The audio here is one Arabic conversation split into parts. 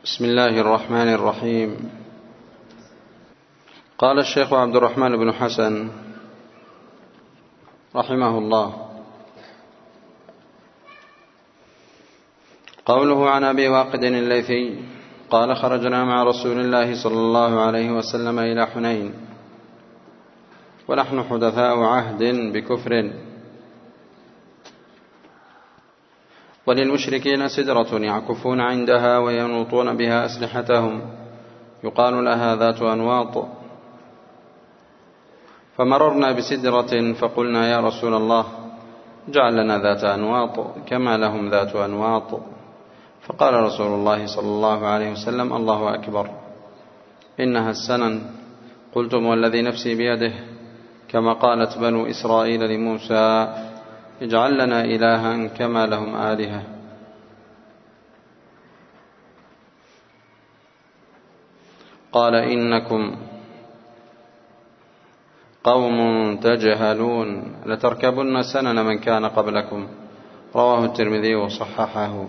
بسم الله الرحمن الرحيم. قال الشيخ عبد الرحمن بن حسن رحمه الله: قوله عن أبي واقد الليثي قال: خرجنا مع رسول الله صلى الله عليه وسلم إلى حنين ونحن حدثاء عهد بكفر، وللمشركين سدرة يعكفون عندها وينوطون بها أسلحتهم يقال لها ذات أنواط، فمررنا بسدرة فقلنا: يا رسول الله، اجعل لنا ذات أنواط كما لهم ذات أنواط. فقال رسول الله صلى الله عليه وسلم: الله أكبر، إنها السنن. قلتم: والذي نفسي بيده، كما قالت بنو إسرائيل لموسى: اجعل لنا إلها كما لهم آلهة. قال: إنكم قوم تجهلون، لتركبن سنن من كان قبلكم. رواه الترمذي وصححه.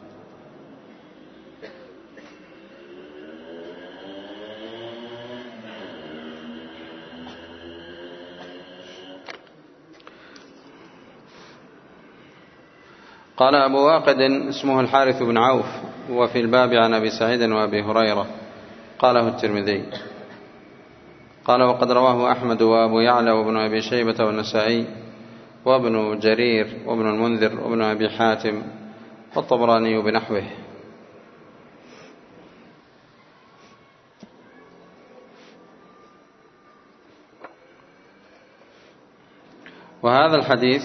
قال أبو واقد اسمه الحارث بن عوف، وفي الباب عن أبي سعيد وأبي هريرة. قاله الترمذي. قال: وقد رواه أحمد وأبو يعلى وابن أبي شيبة والنسائي وابن جرير وابن المنذر وابن أبي حاتم والطبراني بنحوه. وهذا الحديث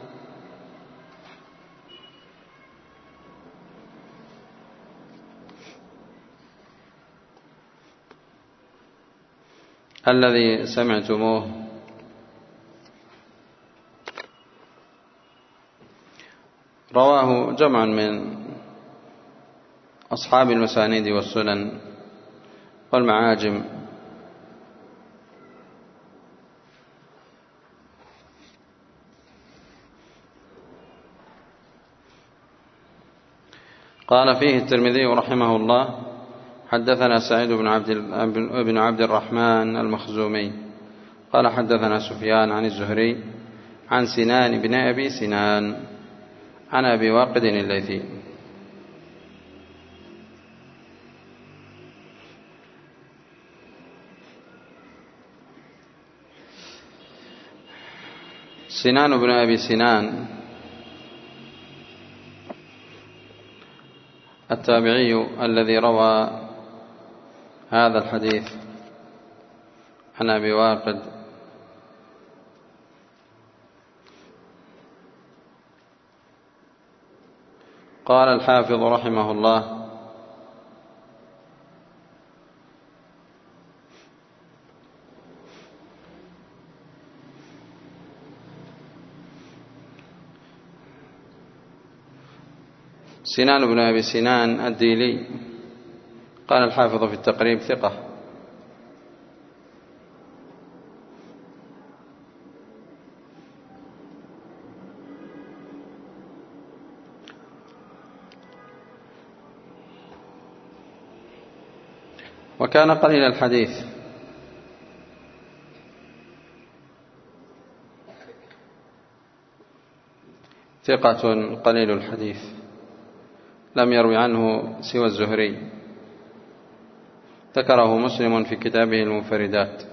الذي سمعتموه رواه جمع من أصحاب المسانيد والسنن والمعاجم. قال فيه الترمذي رحمه الله: حدثنا سعيد بن عبد الرحمن المخزومي قال: حدثنا سفيان عن الزهري عن سنان بن أبي سنان عن أبي واقد الليثي. سنان بن أبي سنان التابعي الذي روى هذا الحديث عن أبي واقد. قال الحافظ رحمه الله: سنان بن أبي سنان الديلي. قال الحافظ في التقريب: ثقة. وكان قليل الحديث، ثقة قليل الحديث، لم يروي عنه سوى الزهري، ذكره مسلم في كتابه المنفردات.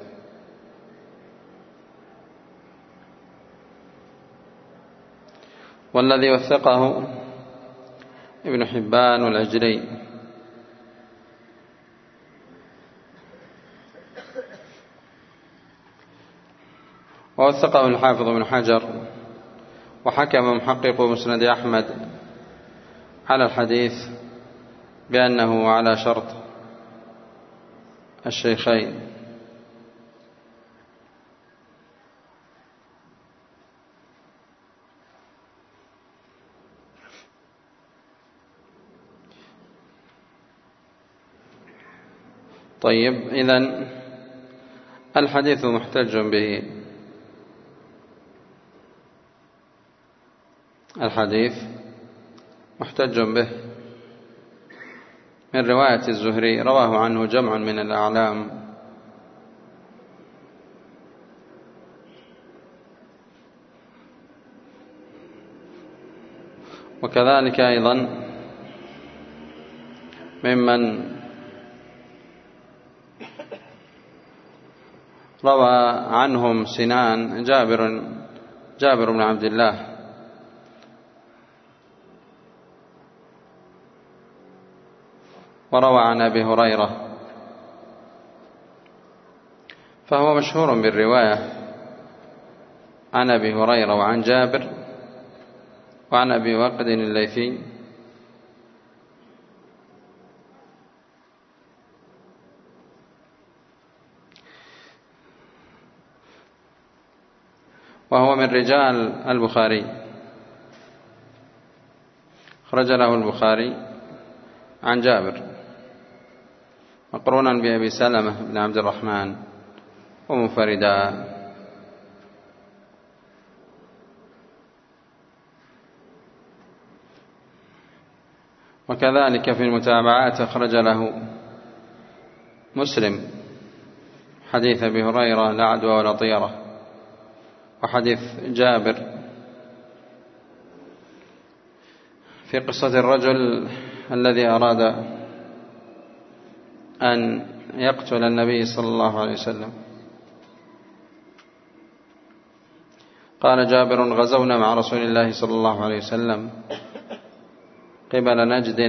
والذي وثقه ابن حبان والعجلي. ووثقه الحافظ بن حجر. وحكم محقق مسند أحمد على الحديث بأنه على شرط الشيخين. طيب، إذن الحديث محتج به. الحديث محتج به. من رواية الزهري رواه عنه جمع من الأعلام. وكذلك أيضا ممن روى عنهم سنان جابر بن عبد الله، وروى عن أبي هريرة، فهو مشهور بالرواية عن أبي هريرة وعن جابر وعن أبي واقد الليثي، وهو من رجال البخاري، خرج له البخاري عن جابر مقرونا بأبي سلمة بن عبد الرحمن ومنفردا. وكذلك في المتابعات أخرج له مسلم حديث أبي هريرة لا عدوى ولا طيرة، وحديث جابر في قصة الرجل الذي أراد أن يقتل النبي صلى الله عليه وسلم. قال جابر: غزونا مع رسول الله صلى الله عليه وسلم قبل نجد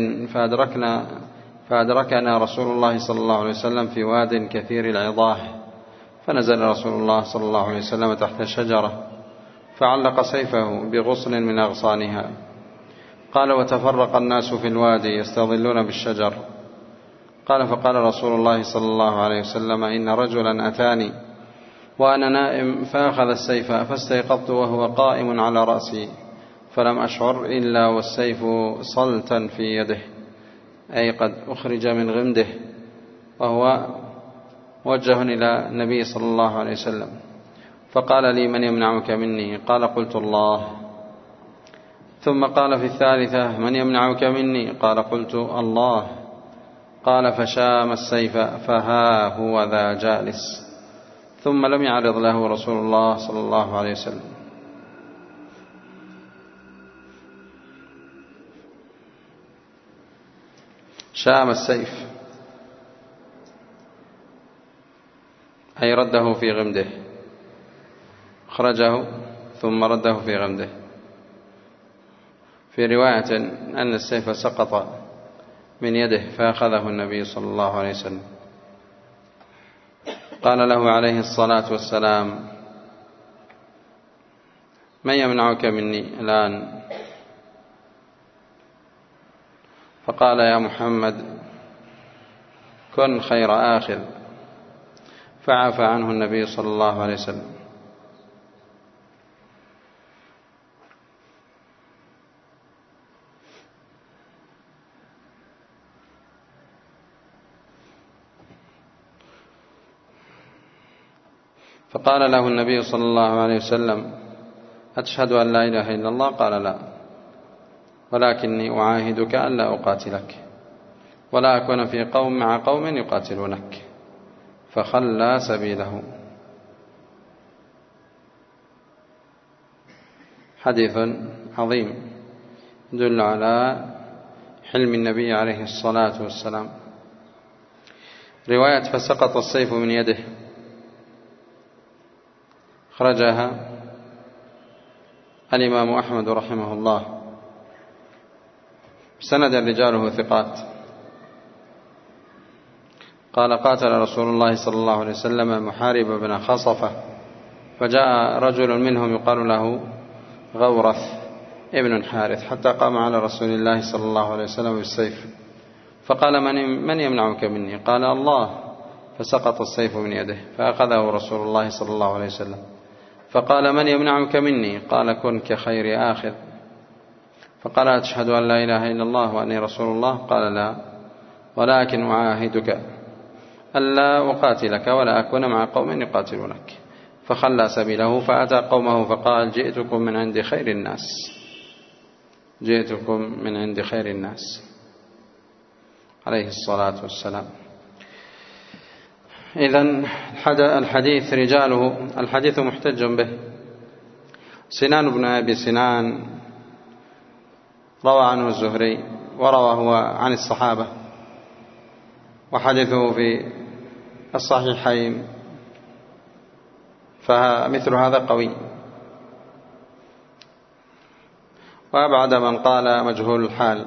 فأدركنا رسول الله صلى الله عليه وسلم في واد كثير العضاه، فنزل رسول الله صلى الله عليه وسلم تحت شجرة فعلق سيفه بغصن من أغصانها. قال: وتفرق الناس في الوادي يستظلون بالشجر. قال: فقال رسول الله صلى الله عليه وسلم: إن رجلا أتاني وأنا نائم فأخذ السيف فاستيقظت وهو قائم على رأسي، فلم أشعر إلا والسيف صلتا في يده، أي قد أخرج من غمده، وهو موجه إلى النبي صلى الله عليه وسلم. فقال لي: من يمنعك مني؟ قال: قلت: الله. ثم قال في الثالثة: من يمنعك مني؟ قال: قلت: الله. قال: فشام السيف فها هو ذا جالس، ثم لم يعرض له رسول الله صلى الله عليه وسلم. شام السيف أي رده في غمده، أخرجه ثم رده في غمده. في رواية أن السيف سقط من يده فأخذه النبي صلى الله عليه وسلم. قال له عليه الصلاة والسلام: من يمنعك مني الآن؟ فقال: يا محمد كن خير آخذ، فعفى عنه النبي صلى الله عليه وسلم. فقال له النبي صلى الله عليه وسلم: أتشهد أن لا إله إلا الله؟ قال: لا، ولكني أعاهدك أن لا أقاتلك ولا أكون في قوم مع قوم يقاتلونك. فخلى سبيله. حديث عظيم يدل على حلم النبي عليه الصلاة والسلام. رواية فسقط السيف من يده خرجها الإمام أحمد رحمه الله، سند رجاله ثقات. قال: قاتل رسول الله صلى الله عليه وسلم محارب بن خصفة، فجاء رجل منهم يقال له غورث ابن حارث، حتى قام على رسول الله صلى الله عليه وسلم بالسيف، فقال: من يمنعك مني؟ قال: الله. فسقط السيف من يده فأخذه رسول الله صلى الله عليه وسلم، فقال: من يمنعك مني؟ قال: كن كخير آخذ. فقال: أتشهد أن لا إله إلا الله وأني رسول الله؟ قال: لا، ولكن أعاهدك ألا أقاتلك ولا أكون مع قوم يقاتلونك. فخلى سبيله فأتى قومه فقال: جئتكم من عند خير الناس، جئتكم من عند خير الناس. عليه الصلاة والسلام. إذن الحديث رجاله الحديث محتج به. سنان بن أبي سنان روى عنه الزهري وروى هو عن الصحابة، وحديثه في الصحيحين، فمثل هذا قوي. وأبعد من قال مجهول الحال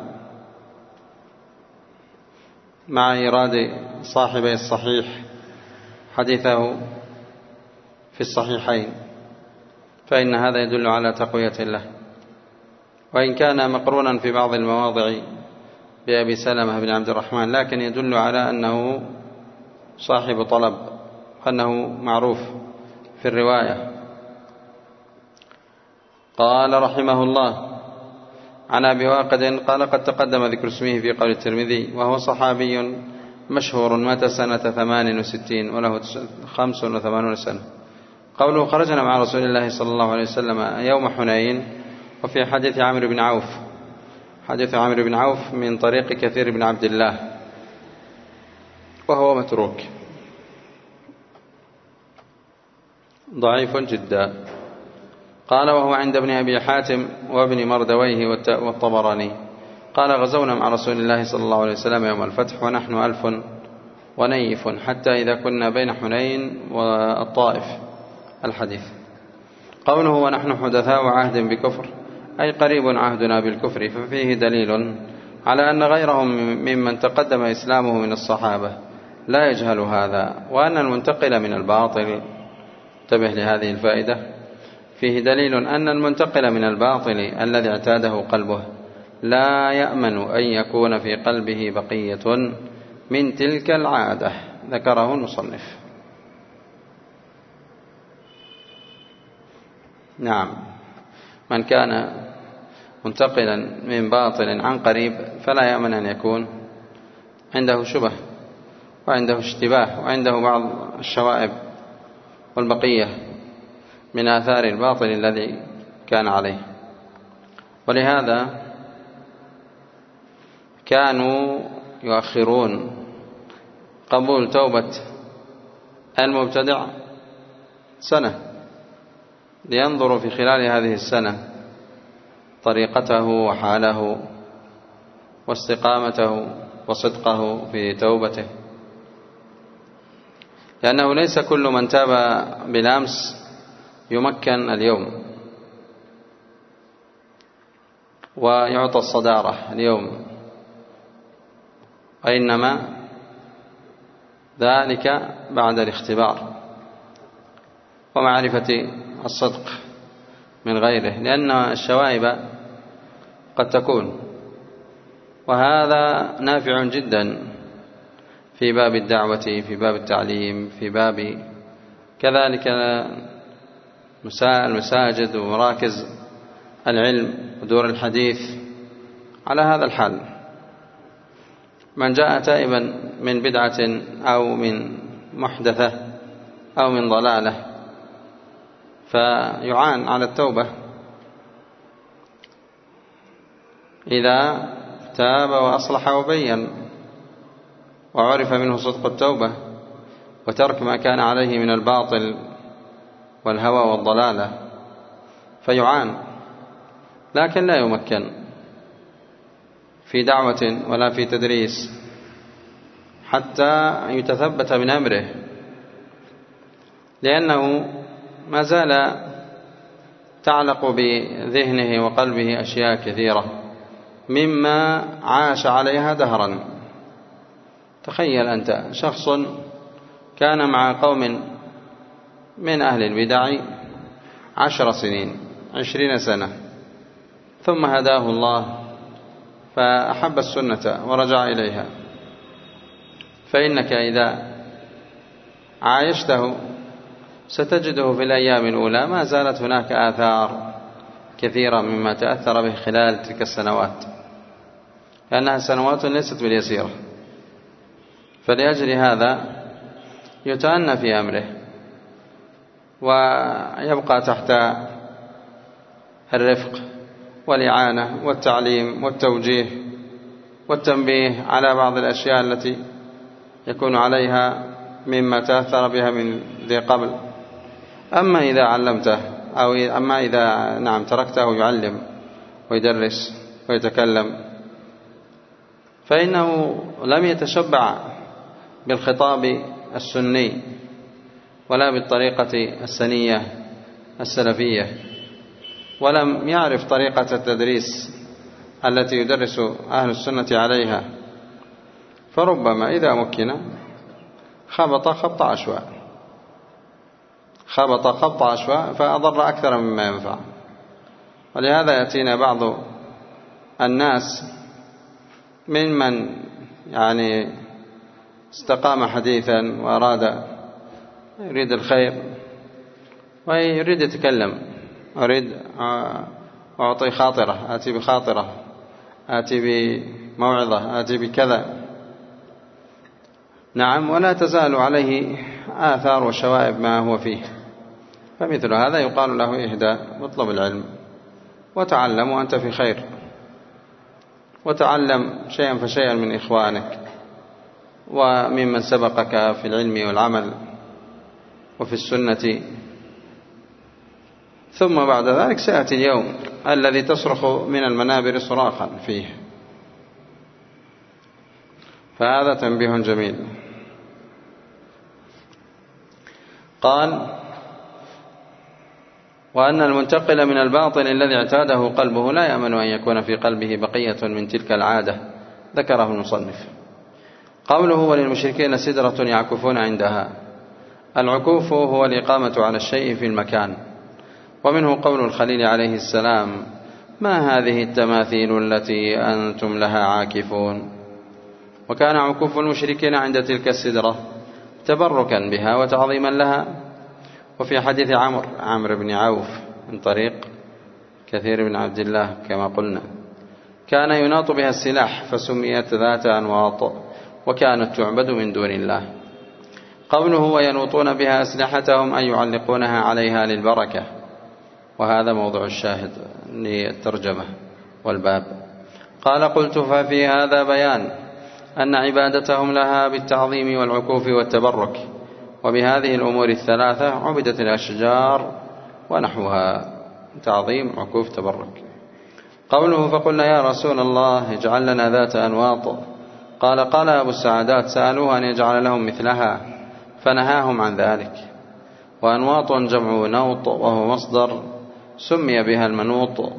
مع إيراد صاحبي الصحيح حديثه في الصحيحين، فإن هذا يدل على تقوية له، وإن كان مقرونا في بعض المواضع بأبي سلمة بن عبد الرحمن، لكن يدل على أنه صاحب طلب، وأنه معروف في الرواية. قال رحمه الله عن أبي واقد قال قد تقدم ذكر اسمه في قول الترمذي، وهو صحابي مشهور مات سنة 68 وله 85 سنة. قوله خرجنا مع رسول الله صلى الله عليه وسلم يوم حنين. وفي حديث عمرو بن عوف، حديث عمرو بن عوف من طريق كثير بن عبد الله وهو متروك ضعيف جدا. قال وهو عند ابن أبي حاتم وابن مردويه والطبراني. قال غزونا مع رسول الله صلى الله عليه وسلم يوم الفتح ونحن 1000 ونيف حتى إذا كنا بين حنين والطائف. الحديث. قوله ونحن حدثاء عهد بكفر أي قريب عهدنا بالكفر، ففيه دليل على أن غيرهم ممن تقدم إسلامه من الصحابة لا يجهل هذا، وأن المنتقل من الباطل، انتبه لهذه الفائدة، فيه دليل أن المنتقل من الباطل الذي اعتاده قلبه لا يأمن أن يكون في قلبه بقية من تلك العادة. ذكره المصنف. نعم، من كان منتقلا من باطل عن قريب فلا يأمن أن يكون عنده شبه وعنده اشتباه وعنده بعض الشوائب والبقية من آثار الباطل الذي كان عليه. ولهذا كانوا يؤخرون قبول توبة المبتدع سنة، لينظروا في خلال هذه السنة طريقته وحاله واستقامته وصدقه في توبته، لأنه ليس كل من تاب بالأمس يمكن اليوم ويعطى الصدارة اليوم، وإنما ذلك بعد الاختبار ومعرفة الصدق من غيره، لأن الشوائب قد تكون، وهذا نافع جدا في باب الدعوة، في باب التعليم، في باب كذلك المساجد ومراكز العلم ودور الحديث. على هذا الحال من جاء تائبا من بدعة أو من محدثة أو من ضلالة فيعان على التوبة إذا تاب وأصلح وبين وعرف منه صدق التوبة وترك ما كان عليه من الباطل والهوى والضلالة، فيعان، لكن لا يمكن في دعوة ولا في تدريس حتى يتثبت من أمره، لأنه ما زال تعلق بذهنه وقلبه أشياء كثيرة مما عاش عليها دهرا. تخيل أنت شخص كان مع قوم من أهل البدع 10 سنين 20 سنة، ثم هداه الله فأحب السنة ورجع إليها، فإنك إذا عايشته ستجده في الأيام الأولى ما زالت هناك آثار كثيرة مما تأثر به خلال تلك السنوات، لأنها سنوات ليست باليسيرة. فلأجل هذا يتأنى في أمره ويبقى تحت الرفق والإعانة والتعليم والتوجيه والتنبيه على بعض الأشياء التي يكون عليها مما تأثر بها من ذي قبل. أما إذا علمته أما إذا تركته يعلم ويدرس ويتكلم فإنه لم يتشبع بالخطاب السني ولا بالطريقة السنية السلفية، ولم يعرف طريقة التدريس التي يدرس أهل السنة عليها، فربما إذا مكن خبط خبط عشواء فأضر أكثر مما ينفع. ولهذا يأتينا بعض الناس ممن استقام حديثا وأراد يريد الخير ويريد يتكلم، أريد أعطي خاطرة، آتي بخاطرة، آتي بموعظة، آتي بكذا، ولا تزال عليه آثار وشوائب ما هو فيه. فمثل هذا يقال له اهدى واطلب العلم وتعلم وأنت في خير، وتعلم شيئا فشيئا من إخوانك وممن سبقك في العلم والعمل وفي السنة. ثم بعد ذلك سيأتي اليوم الذي تصرخ من المنابر صراخا فيه. فهذا تنبيه جميل. قال: وأن المنتقل من الباطل الذي اعتاده قلبه لا يأمن أن يكون في قلبه بقية من تلك العادة. ذكره المصنف. قوله: وللمشركين سدرة يعكفون عندها. العكوف هو الإقامة على الشيء في المكان، ومنه قول الخليل عليه السلام: ما هذه التماثيل التي أنتم لها عاكفون. وكان عكوف المشركين عند تلك السدرة تبركا بها وتعظيما لها. وفي حديث عمرو بن عوف من طريق كثير بن عبد الله كما قلنا، كان يناط بها السلاح فسميت ذات أنواط وكانت تعبد من دون الله. قوله: وينوطون بها أسلحتهم أي يعلقونها عليها للبركة. وهذا موضوع الشاهد للترجمة والباب. قال: قلت: ففي هذا بيان أن عبادتهم لها بالتعظيم والعكوف والتبرك، وبهذه الأمور الثلاثة عبدت الأشجار ونحوها: تعظيم، عكوف، تبرك. قوله: فقلنا يا رسول الله اجعل لنا ذات أنواط. قال أبو السعادات: سألوه أن يجعل لهم مثلها فنهاهم عن ذلك. وأنواط جمع نوط وهو مصدر سمي بها المنوط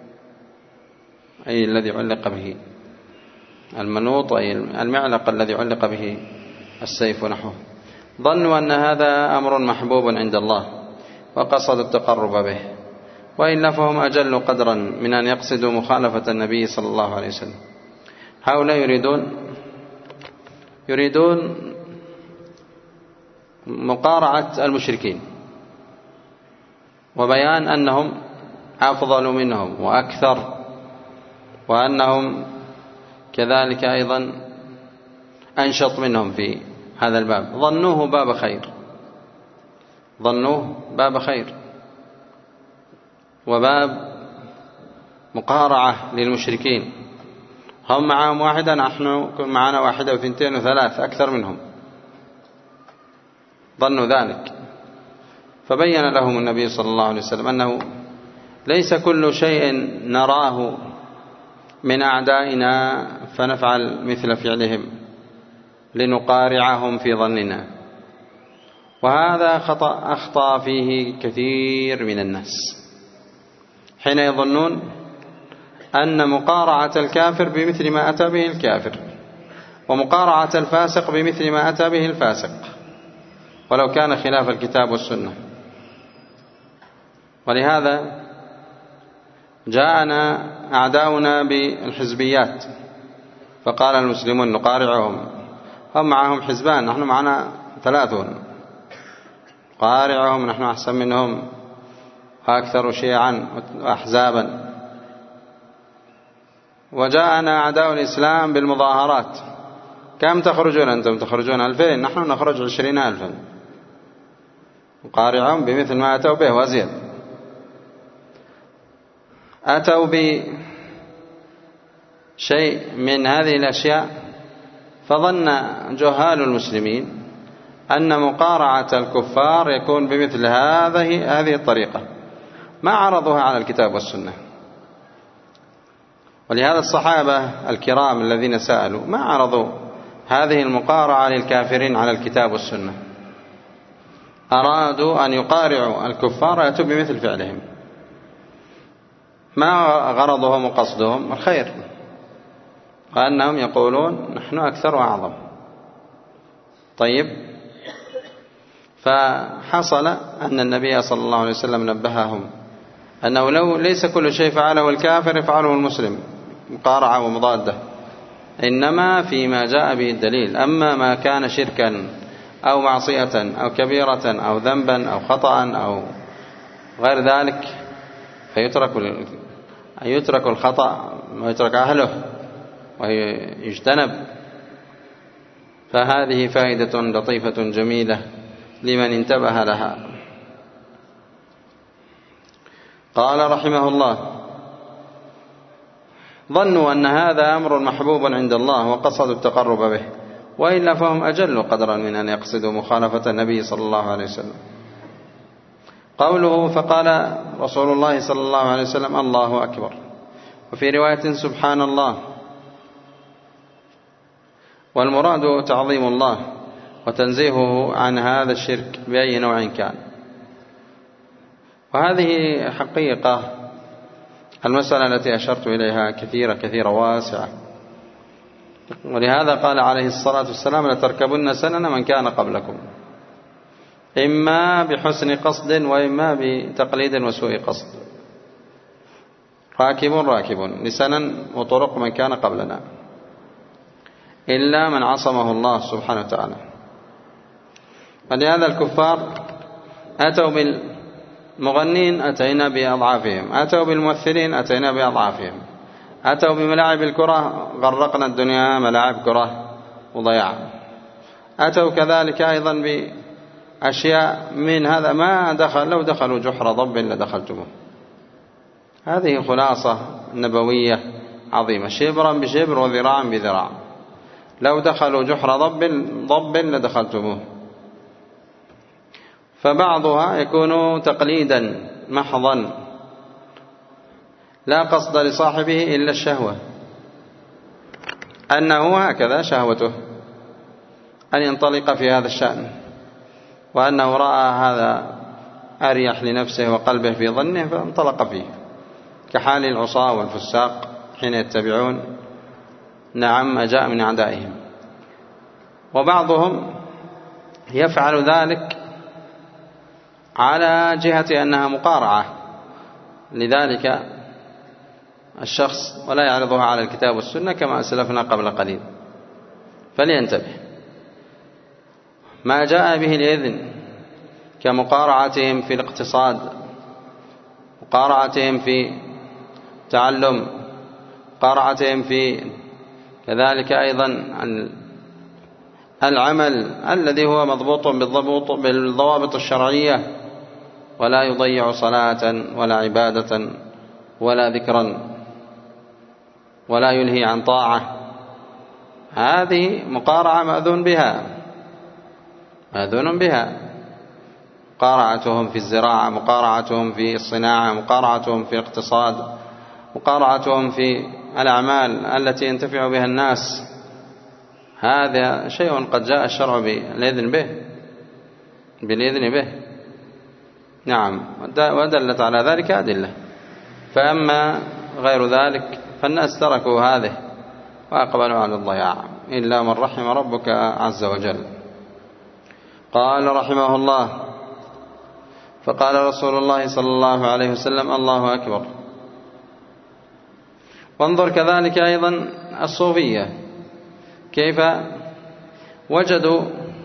أي الذي علق به المنوط أي المعلق الذي علق به السيف نحوه. ظنوا أن هذا أمر محبوب عند الله وقصدوا التقرب به، وإلا فهم أجل قدرا من أن يقصدوا مخالفة النبي صلى الله عليه وسلم. هؤلاء يريدون مقارعة المشركين وبيان أنهم أفضل منهم وأكثر، وأنهم كذلك أيضا أنشط منهم في هذا الباب. ظنوه باب خير وباب مقارعة للمشركين. هم معهم واحدة، نحن معنا واحدة وثنتين وثلاث أكثر منهم. ظنوا ذلك، فبين لهم النبي صلى الله عليه وسلم أنه ليس كل شيء نراه من أعدائنا فنفعل مثل فعلهم لنقارعهم في ظننا. وهذا أخطأ فيه كثير من الناس حين يظنون أن مقارعة الكافر بمثل ما أتى به الكافر، ومقارعة الفاسق بمثل ما أتى به الفاسق، ولو كان خلاف الكتاب والسنة. ولهذا جاءنا أعداؤنا بالحزبيات فقال المسلمون نقارعهم. هم معهم حزبان، نحن معنا 30. قارعهم، نحن أحسن منهم وأكثر شيعا وأحزابا. وجاءنا أعداء الإسلام بالمظاهرات. كم تخرجون أنتم؟ تخرجون 2000، نحن نخرج 20,000. قارعهم بمثل ما أتوا به وزيد. أتوا شيء من هذه الأشياء، فظن جهال المسلمين أن مقارعة الكفار يكون بمثل هذه الطريقة، ما عرضوها على الكتاب والسنة. ولهذا الصحابة الكرام الذين سألوا ما عرضوا هذه المقارعة للكافرين على الكتاب والسنة، أرادوا أن يقارعوا الكفار ويأتوا بمثل فعلهم، ما غرضهم وقصدهم الخير، وأنهم يقولون نحن أكثر وأعظم. طيب، فحصل أن النبي صلى الله عليه وسلم نبههم أنه ليس كل شيء فعله الكافر يفعله المسلم مقارعة ومضادة، إنما فيما جاء به الدليل. أما ما كان شركا أو معصية أو كبيرة أو ذنبا أو خطأ أو غير ذلك فيترك الخطأ ويترك أهله ويجتنب. فهذه فائدة لطيفة جميلة لمن انتبه لها. قال رحمه الله: ظنوا أن هذا أمر محبوب عند الله وقصدوا التقرب به، وإلا فهم أجل قدرا من أن يقصدوا مخالفة النبي صلى الله عليه وسلم. قوله: فقال رسول الله صلى الله عليه وسلم: الله أكبر. وفي رواية: سبحان الله. والمراد تعظيم الله وتنزيهه عن هذا الشرك بأي نوع كان. وهذه حقيقة المسألة التي أشرت إليها كثيرة واسعة. ولهذا قال عليه الصلاة والسلام: لتركبن سنن من كان قبلكم، إما بحسن قصد وإما بتقليد وسوء قصد. راكب لسنن وطرق من كان قبلنا، إلا من عصمه الله سبحانه وتعالى. ولهذا الكفار أتوا بالمغنين أتينا بأضعافهم، أتوا بالممثلين أتينا بأضعافهم، أتوا بملاعب الكرة غرقنا الدنيا ملاعب كرة وضياع، أتوا كذلك أيضا بأشياء من هذا ما لو دخلوا جحر ضب لدخلتموه. هذه خلاصة نبوية عظيمة، شبرا بشبر وذراعا بذراع. لو دخلوا جحر ضب لدخلتموه. فبعضها يكون تقليدا محضا لا قصد لصاحبه إلا الشهوة، أنه هكذا شهوته أن ينطلق في هذا الشأن، وأنه رأى هذا أريح لنفسه وقلبه في ظنه فانطلق فيه، كحال العصاة والفساق حين يتبعون ما جاء من أعدائهم. وبعضهم يفعل ذلك على جهة أنها مقارعة لذلك الشخص ولا يعرضها على الكتاب والسنة كما أسلفنا قبل قليل. فلينتبه. ما جاء به الإذن كمقارعتهم في الاقتصاد، مقارعتهم في تعلم، مقارعتهم في كذلك أيضا العمل الذي هو مضبوط بالضوابط الشرعية، ولا يضيع صلاة ولا عبادة ولا ذكرا ولا يلهي عن طاعة. هذه مقارعة مأذون بها. مقارعتهم في الزراعة، مقارعتهم في الصناعة، مقارعتهم في الاقتصاد، مقارعتهم في الأعمال التي ينتفع بها الناس. هذا شيء قد جاء الشرع بالإذن به. نعم، ودلت على ذلك أدلة. فأما غير ذلك فالناس تركوا هذه وأقبلوا على الضياع، إلا من رحم ربك عز وجل. قال رحمه الله: فقال رسول الله صلى الله عليه وسلم: الله أكبر. وانظر كذلك أيضا الصوفية كيف وجدوا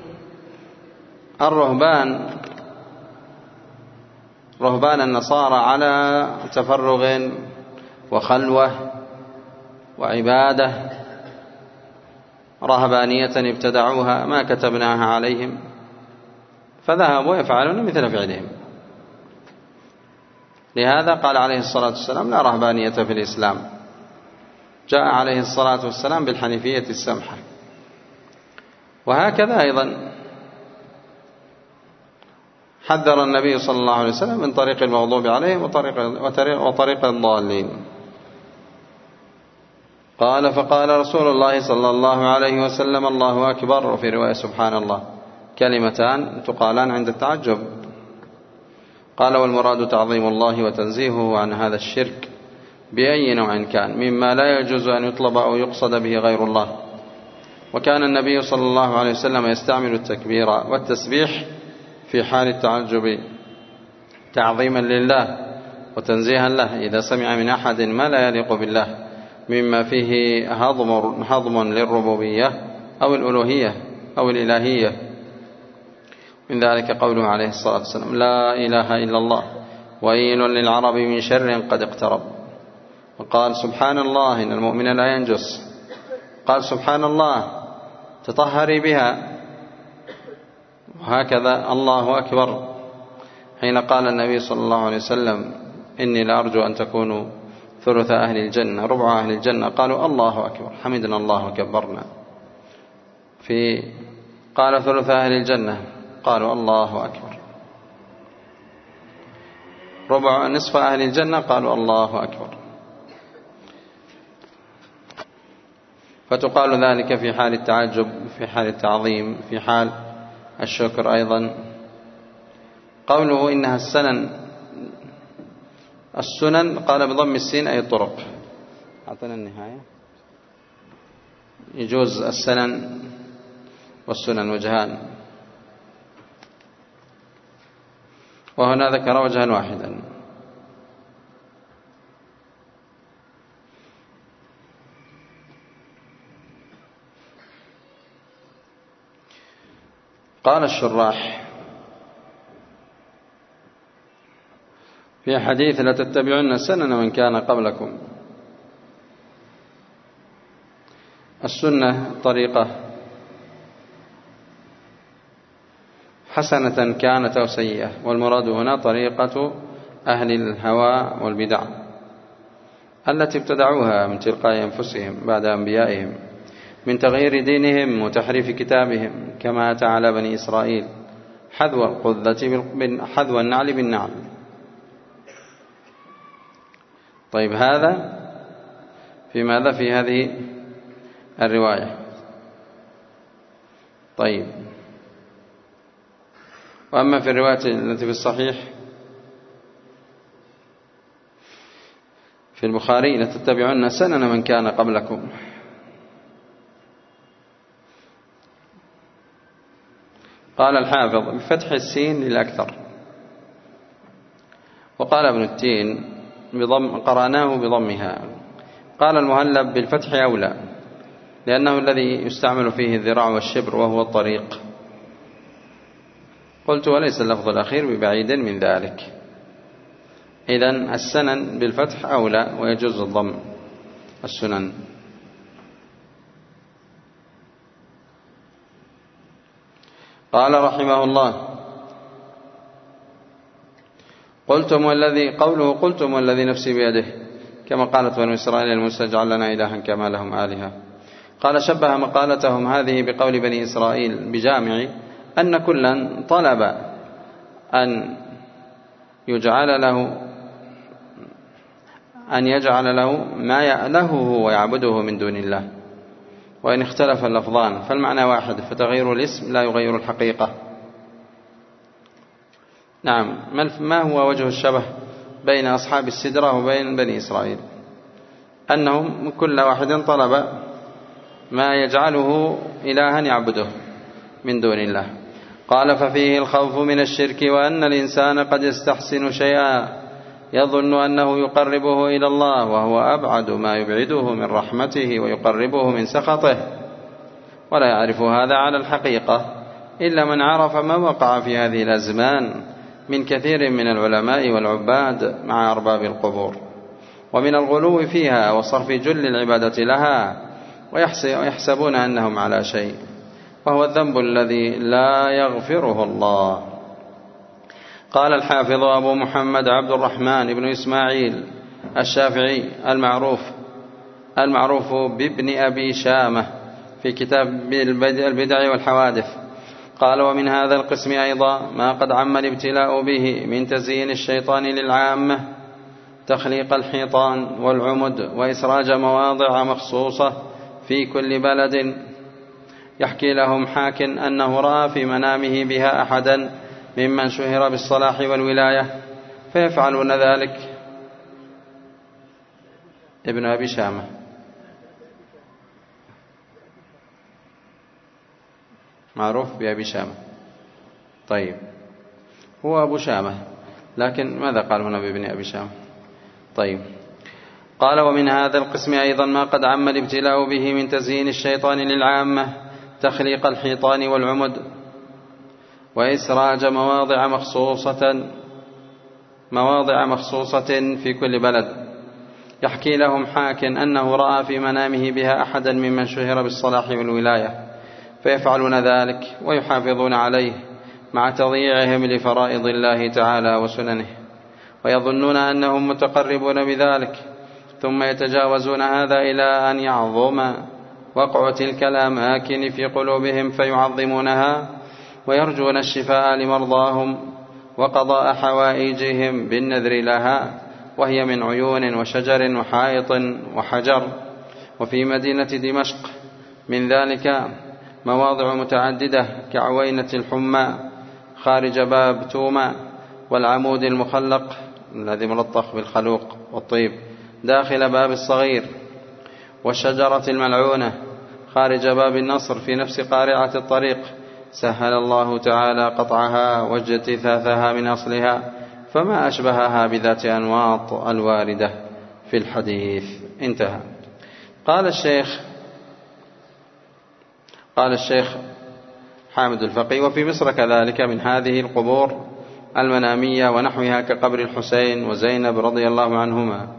رهبان النصارى على تفرغ وخلوة وعبادة، رهبانية ابتدعوها ما كتبناها عليهم، فذهبوا يفعلون مثل فعلهم. لهذا قال عليه الصلاة والسلام: لا رهبانية في الإسلام جاء عليه الصلاة والسلام بالحنيفية السمحة. وهكذا أيضا حذر النبي صلى الله عليه وسلم من طريق المغضوب عليهم وطريق الضالين. قال فقال رسول الله صلى الله عليه وسلم الله أكبر، وفي رواية سبحان الله، كلمتان تقالان عند التعجب. قال والمراد تعظيم الله وتنزيهه عن هذا الشرك بأي نوع كان، مما لا يجوز أن يطلب أو يقصد به غير الله. وكان النبي صلى الله عليه وسلم يستعمل التكبير والتسبيح في حال التعجب تعظيما لله وتنزيها له إذا سمع من أحد ما لا يليق بالله، مما فيه هضم للربوبية أو الألوهية أو الإلهية. من ذلك قوله عليه الصلاة والسلام لا إله إلا الله ويل للعرب من شر قد اقترب. وقال سبحان الله إن المؤمن لا ينجس. قال سبحان الله تطهري بها. وهكذا الله أكبر حين قال النبي صلى الله عليه وسلم إني لأرجو أن تكونوا ثلث أهل الجنة ربع أهل الجنة، قالوا الله أكبر حمدنا الله وكبرنا. قال ثلث أهل الجنة قالوا الله أكبر. ربع نصف أهل الجنة قالوا الله أكبر. فتقال ذلك في حال التعجب، في حال التعظيم، في حال الشكر أيضا. قوله إنها السنن قال بضم السين أي الطرق. أعطنا النهاية. يجوز السنن والسنن وجهان، وهنا ذكر وجها واحدا. قال الشراح في حديث لا تتبعن سنن من كان قبلكم، السنة طريقة حسنة كانت أو سيئة، والمراد هنا طريقة أهل الهوى والبدع التي ابتدعوها من تلقاء أنفسهم بعد أنبيائهم من تغيير دينهم وتحريف كتابهم، كما أتى على بني إسرائيل حذو النعل بالنعل. طيب هذا في ماذا في هذه الرواية؟ طيب وأما في الرواية التي في الصحيح في البخاري لتتبعن سنن من كان قبلكم، قال الحافظ بفتح السين للأكثر، وقال ابن التين قرأناه بضمها. قال المهلب بالفتح أولى لأنه الذي يستعمل فيه الذراع والشبر وهو الطريق. قلت وليس اللفظ الأخير ببعيد من ذلك، إذن السنن بالفتح أولى ويجوز الضم السنن. قال رحمه الله قلتم والذي نفسي بيده، كما قالت بنو إسرائيل لموسى اجعل لنا إلها كما لهم آلهة. قال شبه مقالتهم هذه بقول بني إسرائيل بجامع أن كلا طلب أن يجعل له ما يألهه ويعبده من دون الله، وإن اختلف اللفظان فالمعنى واحد، فتغيير الاسم لا يغير الحقيقة. نعم، ما هو وجه الشبه بين أصحاب السدرة وبين بني إسرائيل؟ أنهم كل واحد طلب ما يجعله إلها يعبده من دون الله. قال ففيه الخوف من الشرك، وأن الإنسان قد يستحسن شيئا يظن أنه يقربه إلى الله، وهو أبعد ما يبعده من رحمته ويقربه من سخطه، ولا يعرف هذا على الحقيقة إلا من عرف ما وقع في هذه الأزمان من كثير من العلماء والعباد مع أرباب القبور، ومن الغلو فيها وصرف جل العبادة لها، ويحسبون أنهم على شيء، وهو الذنب الذي لا يغفره الله. قال الحافظ أبو محمد عبد الرحمن بن إسماعيل الشافعي المعروف المعروف بابن أبي شامة في كتاب البدع والحوادث. قال: ومن هذا القسم أيضا ما قد عم الابتلاء به من تزيين الشيطان للعامة، تخليق الحيطان والعمد وإسراج مواضع مخصوصة في كل بلد، يحكي لهم حاك أنه رأى في منامه بها أحدا ممن شهر بالصلاح والولاية فيفعلون ذلك. ابن أبي شامة معروف بأبي شامة. طيب، هو أبو شامة، لكن ماذا قال هنا بابن أبي شامة؟ طيب، قال: ومن هذا القسم أيضا ما قد عم الابتلاء به من تزيين الشيطان للعامة، تخليق الحيطان والعمد وإسراج مواضع مخصوصة في كل بلد، يحكي لهم حاك أنه رأى في منامه بها أحدا ممن شهر بالصلاح والولاية فيفعلون ذلك ويحافظون عليه مع تضييعهم لفرائض الله تعالى وسننه، ويظنون أنهم متقربون بذلك، ثم يتجاوزون هذا إلى أن يعظم وقع تلك الأماكن في قلوبهم فيعظمونها ويرجون الشفاء لمرضاهم وقضاء حوائجهم بالنذر لها، وهي من عيون وشجر وحائط وحجر. وفي مدينة دمشق من ذلك مواضع متعددة كعوينة الحمى خارج باب توما، والعمود المخلق الذي ملطخ بالخلوق والطيب داخل باب الصغير، والشجرة الملعونة خارج باب النصر في نفس قارعة الطريق، سهل الله تعالى قطعها واجتثاثها من أصلها، فما أشبهها بذات أنواط الواردة في الحديث. انتهى. قال الشيخ حامد الفقي: وفي مصر كذلك من هذه القبور المنامية ونحوها كقبر الحسين وزينب رضي الله عنهما.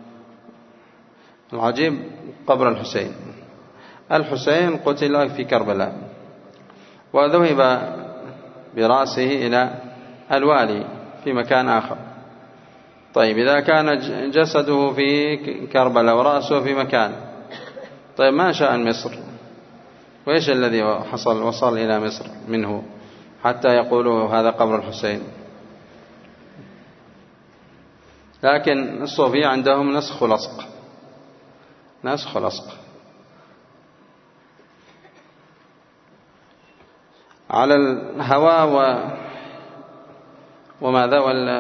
العجيب قبر الحسين قتل في كربلاء، وذهب برأسه إلى الوالي في مكان آخر. طيب، إذا كان جسده في كربلاء ورأسه في مكان، طيب ما شأن مصر؟ وإيش الذي وصل إلى مصر منه حتى يقولوا هذا قبر الحسين؟ لكن الصوفية عندهم نسخ ولصق على الهوى وماذا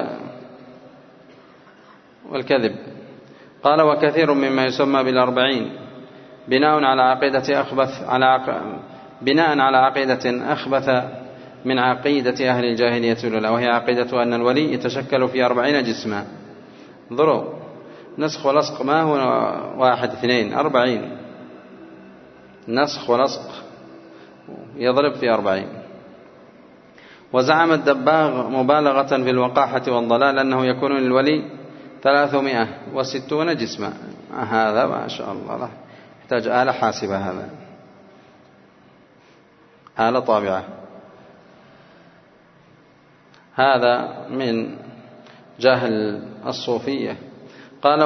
والكذب. قال: وكثير مما يسمى بالأربعين بناء على عقيدة أخبث من عقيدة أهل الجاهلية الأولى، وهي عقيدة أن الولي يتشكل في 40 جسما. انظروا، نسخ ولصق ما هو 1 2 40، نسخ ولصق يضرب في 40. وزعم الدباغ مبالغة في الوقاحة والضلال أنه يكون للولي 360 جسما. هذا ما شاء الله يحتاج آلة حاسبة، هذا آلة طابعة. هذا من جهل الصوفية. قال: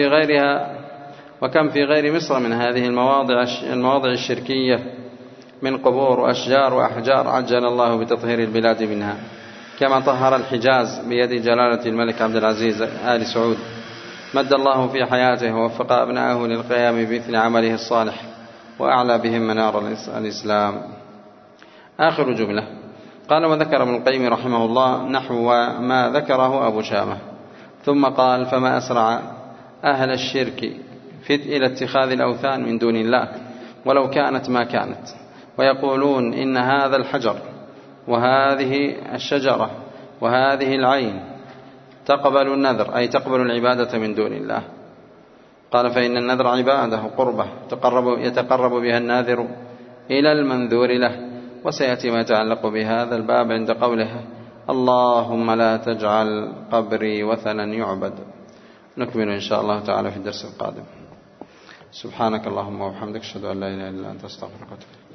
وكم في غير مصر من هذه المواضع الشركية من قبور وأشجار وأحجار عجل الله بتطهير البلاد منها، كما طهر الحجاز بيد جلالة الملك عبد العزيز آل سعود، مد الله في حياته ووفق أبنائه للقيام بمثل عمله الصالح وأعلى بهم منار الإسلام. آخر جملة. قال: وذكر ابن القيم رحمه الله نحو ما ذكره أبو شامة، ثم قال: فما أسرع أهل الشرك إلى اتخاذ الأوثان من دون الله ولو كانت ما كانت، ويقولون إن هذا الحجر وهذه الشجرة وهذه العين تقبل النذر، أي تقبل العبادة من دون الله. قال: فإن النذر عبادة قربة يتقرب بها الناذر إلى المنذور له. وسيأتي ما يتعلق بهذا الباب عند قوله: اللهم لا تجعل قبري وثنا يعبد. نكمل إن شاء الله تعالى في الدرس القادم. سبحانك اللهم وبحمدك، أشهد أن لا إله إلا أنت، أستغفرك وأتوب إليك.